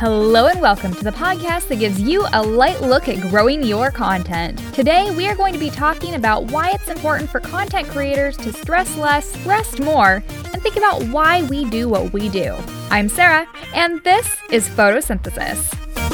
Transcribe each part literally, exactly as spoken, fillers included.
Hello and welcome to the podcast that gives you a light look at growing your content. Today, we are going to be talking about why it's important for content creators to stress less, rest more, and think about why we do what we do. I'm Sarah, and this is Photosynthesis.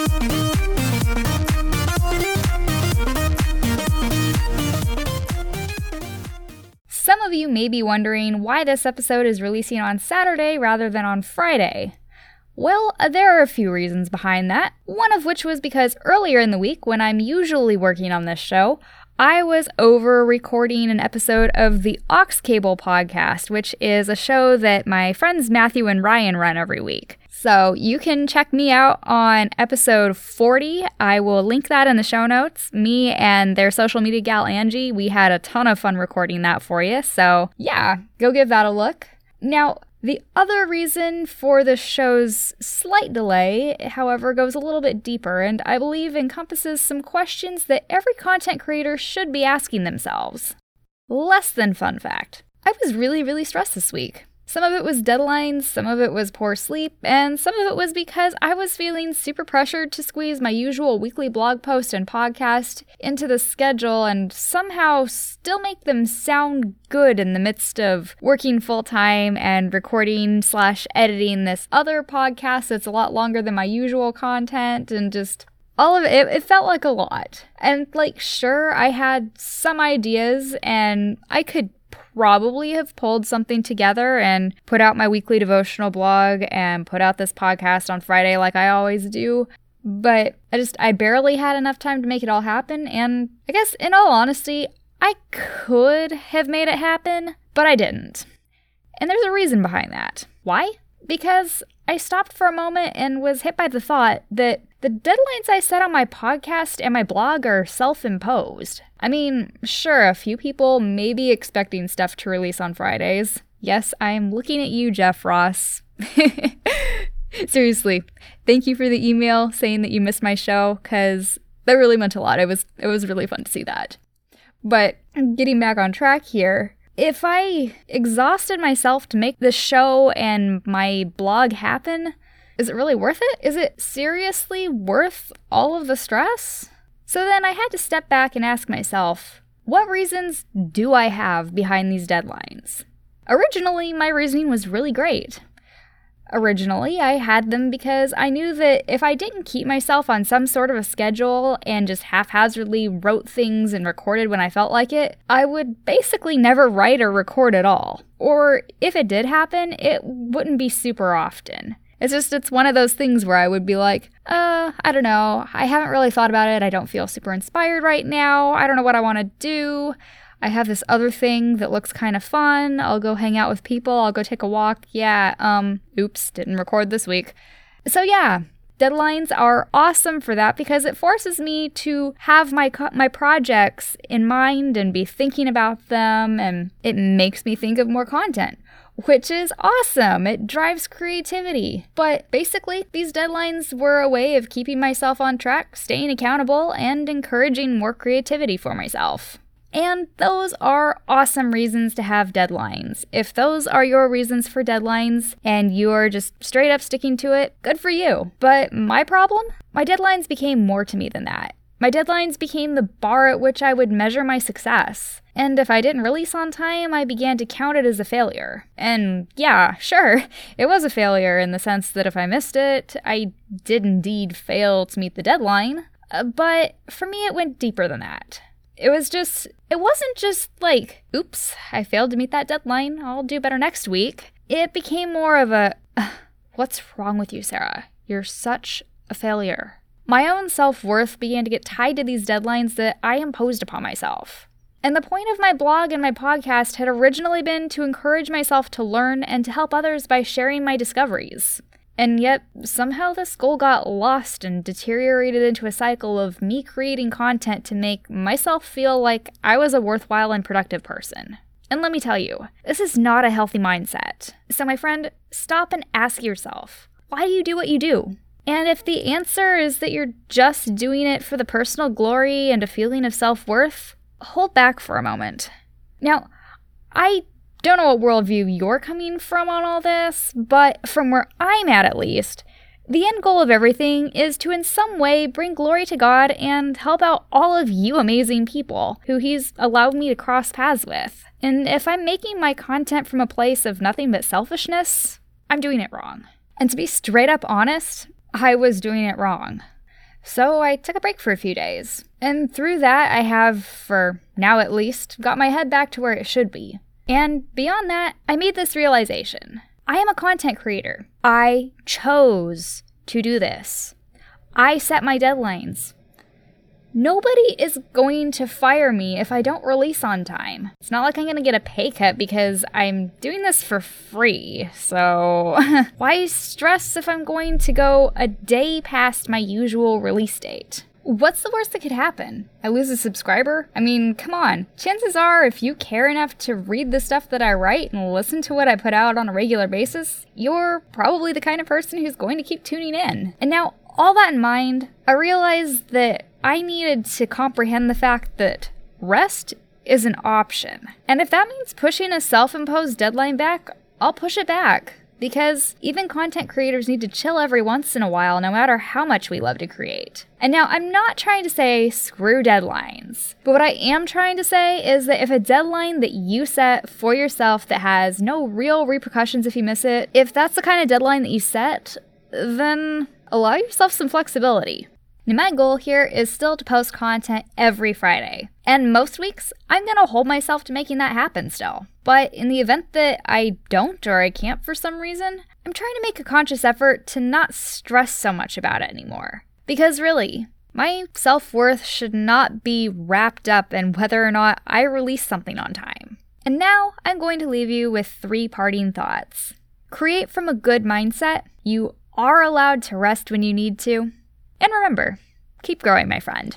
Some of you may be wondering why this episode is releasing on Saturday rather than on Friday. Well, there are a few reasons behind that, one of which was because earlier in the week, when I'm usually working on this show, I was over recording an episode of the Aux Cable podcast, which is a show that my friends Matthew and Ryan run every week. So you can check me out on episode forty. I will link that in the show notes. Me and their social media gal Angie, we had a ton of fun recording that for you. So yeah, go give that a look. Now, the other reason for the show's slight delay, however, goes a little bit deeper and I believe encompasses some questions that every content creator should be asking themselves. Less than fun fact. I was really, really stressed this week. Some of it was deadlines, some of it was poor sleep, and some of it was because I was feeling super pressured to squeeze my usual weekly blog post and podcast into the schedule and somehow still make them sound good in the midst of working full-time and recording slash editing this other podcast that's a lot longer than my usual content and just all of it. It felt like a lot. And like, sure, I had some ideas and I could probably have pulled something together and put out my weekly devotional blog and put out this podcast on Friday like I always do. But I just, I barely had enough time to make it all happen. And I guess in all honesty, I could have made it happen, but I didn't. And there's a reason behind that. Why? Because I stopped for a moment and was hit by the thought that the deadlines I set on my podcast and my blog are self-imposed. I mean, sure, a few people may be expecting stuff to release on Fridays. Yes, I'm looking at you, Jeff Ross. Seriously, thank you for the email saying that you missed my show, because that really meant a lot. It was, it was really fun to see that. But getting back on track here, if I exhausted myself to make this show and my blog happen, is it really worth it? Is it seriously worth all of the stress? So then I had to step back and ask myself, what reasons do I have behind these deadlines? Originally, my reasoning was really great. Originally, I had them because I knew that if I didn't keep myself on some sort of a schedule and just haphazardly wrote things and recorded when I felt like it, I would basically never write or record at all. Or if it did happen, it wouldn't be super often. It's just, it's one of those things where I would be like, uh, I don't know, I haven't really thought about it, I don't feel super inspired right now, I don't know what I want to do, I have this other thing that looks kind of fun, I'll go hang out with people, I'll go take a walk, yeah, um, oops, didn't record this week. So yeah, deadlines are awesome for that because it forces me to have my co- my projects in mind and be thinking about them, and it makes me think of more content, which is awesome. It drives creativity. But basically, these deadlines were a way of keeping myself on track, staying accountable, and encouraging more creativity for myself. And those are awesome reasons to have deadlines. If those are your reasons for deadlines and you're just straight up sticking to it, good for you. But my problem? My deadlines became more to me than that. My deadlines became the bar at which I would measure my success. And if I didn't release on time, I began to count it as a failure. And yeah, sure, it was a failure in the sense that if I missed it, I did indeed fail to meet the deadline. Uh, but for me, it went deeper than that. It was just, it wasn't just like, oops, I failed to meet that deadline, I'll do better next week. It became more of a, what's wrong with you, Sarah? You're such a failure. My own self-worth began to get tied to these deadlines that I imposed upon myself. And the point of my blog and my podcast had originally been to encourage myself to learn and to help others by sharing my discoveries. And yet, somehow this goal got lost and deteriorated into a cycle of me creating content to make myself feel like I was a worthwhile and productive person. And let me tell you, this is not a healthy mindset. So my friend, stop and ask yourself, why do you do what you do? And if the answer is that you're just doing it for the personal glory and a feeling of self-worth, hold back for a moment. Now, I don't know what worldview you're coming from on all this, but from where I'm at at least, The end goal of everything is to in some way bring glory to God and help out all of you amazing people who He's allowed me to cross paths with. And if I'm making my content from a place of nothing but selfishness, I'm doing it wrong. And to be straight up honest, I was doing it wrong. So I took a break for a few days. And through that, I have, for now at least, got my head back to where it should be. And beyond that, I made this realization. I am a content creator. I chose to do this. I set my deadlines. Nobody is going to fire me if I don't release on time. It's not like I'm going to get a pay cut because I'm doing this for free. So why stress if I'm going to go a day past my usual release date? What's the worst that could happen? I lose a subscriber? I mean, come on. Chances are, if you care enough to read the stuff that I write and listen to what I put out on a regular basis, you're probably the kind of person who's going to keep tuning in. And now, all that in mind, I realized that I needed to comprehend the fact that rest is an option. And if that means pushing a self-imposed deadline back, I'll push it back. Because even content creators need to chill every once in a while, no matter how much we love to create. And now, I'm not trying to say screw deadlines. But what I am trying to say is that if a deadline that you set for yourself that has no real repercussions if you miss it, if that's the kind of deadline that you set, then allow yourself some flexibility. Now, my goal here is still to post content every Friday. And most weeks, I'm going to hold myself to making that happen still. But in the event that I don't or I can't for some reason, I'm trying to make a conscious effort to not stress so much about it anymore. Because really, my self-worth should not be wrapped up in whether or not I release something on time. And now, I'm going to leave you with three parting thoughts. Create from a good mindset. You are allowed to rest when you need to. And remember, keep growing, my friend.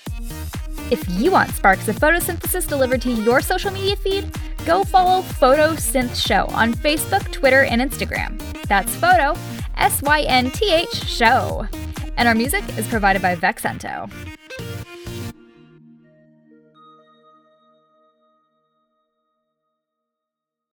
If you want sparks of photosynthesis delivered to your social media feed, go follow Photosynth Show on Facebook, Twitter, and Instagram. That's Photo, S Y N T H, Show. And our music is provided by Vexento.